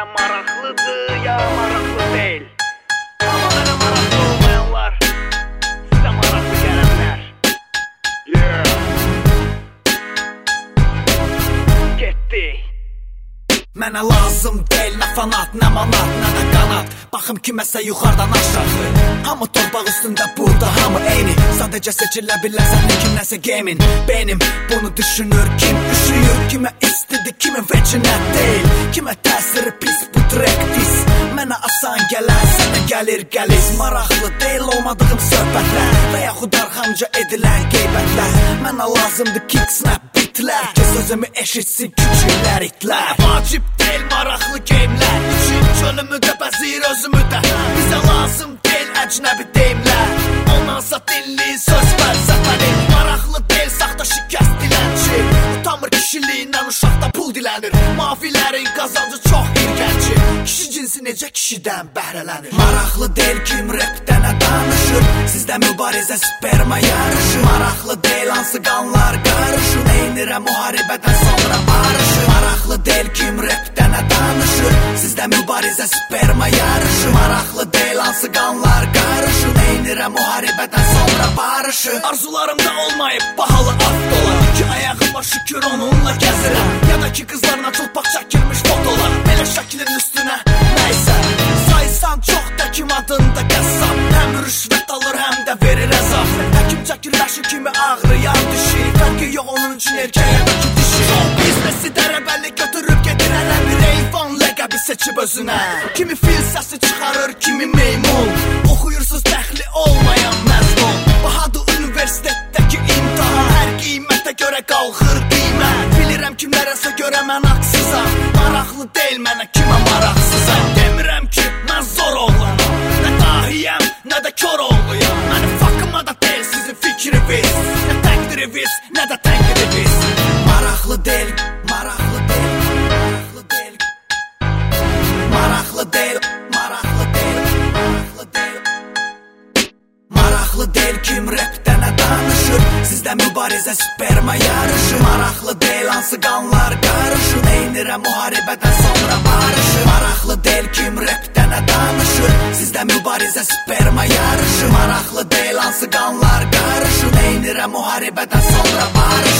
sizə maraqlıdır ya maraqlı deyil. Amma mənə maraqlı olmayanlar sizə maraqlı gələ bilər. Getdi. Mənə lazım deyil nə fanat, nə manat, nə də qanat. Baxım kiməsə yuxardan aşağı. Hamı torpaq üstündə burada, hamı eyni. Sadəcə seçilə bilər sənin kim nəsə gemin. Benim bunu düşünür, kim üşüyür, kimə istidir, kimin vecinə deyil. Kimə təsiri pis, bu trek pis. Mənə asan gələn sənə gəlir gəliz. Maraqlı deyil olmadığım söhbətlər və yaxud arxamca edilən qeybətlər. Mənə lazımdır kick snap bitlər ki sözümü eşitsin küçüklər itlər. Vacib deyil maraqlı geyimlər, üçün könlümü də bəzir özümü də. Bizə lazım deyil əcnəbi deyimlər, ondansa dilli söz fəlsəfəli. Maraqlı deyil saxta şikəst dilənçi, utanmır kişiliyindən uşaqda pul dilənir. Mafilərin qazancı çox irgənci, kişi cinsi necə kişidən bəhrələnir. Maraqlı deyil kim repdənə danışır, sizdə mübarizə sperma yarışı. Maraqlı deyil hansı qanlar qarışır, neynirəm müharibədən sonra barışır. Maraqlı deyil kim repdənə danışır, sizdə mübarizə sperma yarışı. Maraqlı deyil hansı qanlar qarışır, neynirəm müharibədən sonra barışır. Arzularımda olmayıb bahalı at dolar, ki ayağıma şükür onunla gəzirəm. Ya da ki qızlarına çılpaq çəkilmiş fotolar, belə şəklin üstünə nəysə. Saysan çox təkim adında qəssab, həm rüşvət alır həm də verir əzab. Təkim çəkir bəşi kimi ağrıyan dişi, fərqi yox onun üçün erkəyədəki dişi. Biznesi dərəbəlli götürüb gedir hələ bir eyvan ləqəbi seçib özünə. Kimi fil səsi çıxarır, kimi meymun, oxuyursuz dəxli olmayan məzmun. Bahadır universitetdəki imtahan, hər qiymətə görə qalxır qiymət. Bilirəm kimlərəsə görə mən haqsızam, maraqlı deyil mənə kimə maraqsızam. Demirəm ki mən zor oğlanam, nə dahiyəm, nə də kör oğluyam. Mənim fakkıma da deyil sizin fikriniz, nə təqdiriniz, nə də tənqidiniz. Maraqlı deyil, maraqlı deyil, maraqlı deyil. Maraqlı deyil, maraqlı deyil, maraqlı deyil. Maraqlı deyil kim repdənə danışır, sizdə mübarizə sperma yarışı. Maraqlı deyil hansı qanlar qarışır, neynirəm müharibədən sonra barışır. Maraqlı deyil kim repdənə danışır, sizdə mübarizə sperma yarışı. Maraqlı deyil hansı qanlar qarışır, neynirəm müharibədən sonra barışır.